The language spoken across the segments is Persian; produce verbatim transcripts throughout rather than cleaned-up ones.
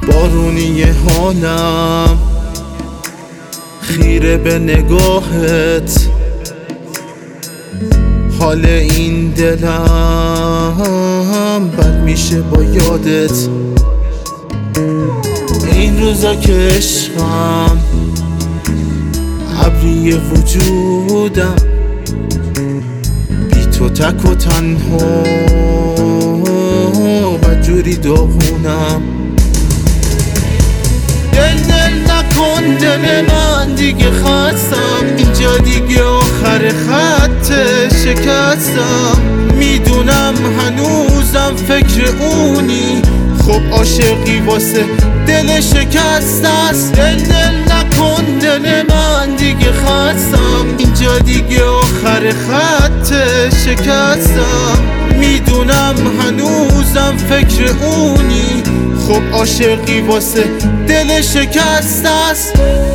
بارونی حالم خیره به نگاهت، حال این دلم بد میشه با یادت. این روزا که عشقم ابری وجودم، بی تو تک و تنها بدجوری داغونم. دل دل نکن دل من دیگه خستم، اینجا دیگه آخر خط شکستم. میدونم هنوزم فکر اونی، خب عاشقی واسه دل شکست است. دل دل نکن دل من دیگه خستم، اینجا دیگه آخر خط شکستم. میدونم هنوزم فکر اونی، خب عاشقی واسه دل شکست است.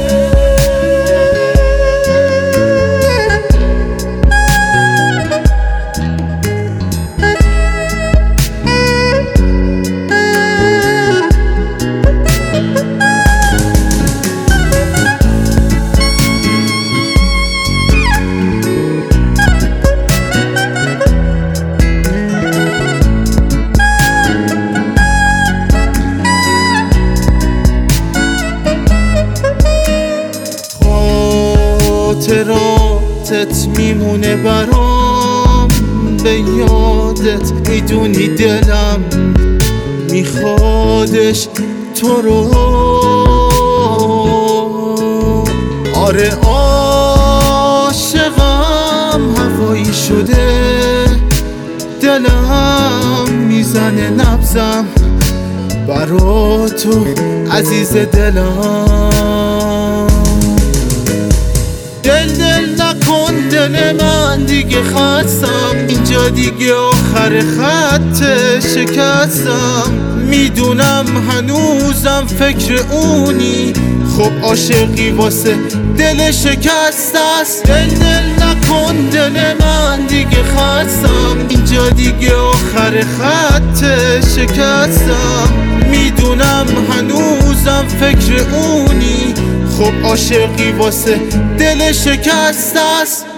خاطراتت میمونه برام به یادت، میدونی دلم میخوادش تو رو. آره عاشقم هوایی شده، دلم میزنه نبضم برا تو عزیز دلم. دل دل نکن دل من دیگه خستم، اینجا دیگه آخر خط شکستم. میدونم هنوزم فکر اونی، خب عاشقی واسه دل شکست است. دل دل نکن دل من دیگه خستم، اینجا دیگه آخر خط شکستم. میدونم هنوزم فکر اونی، خب عاشقی واسه دل شکست است.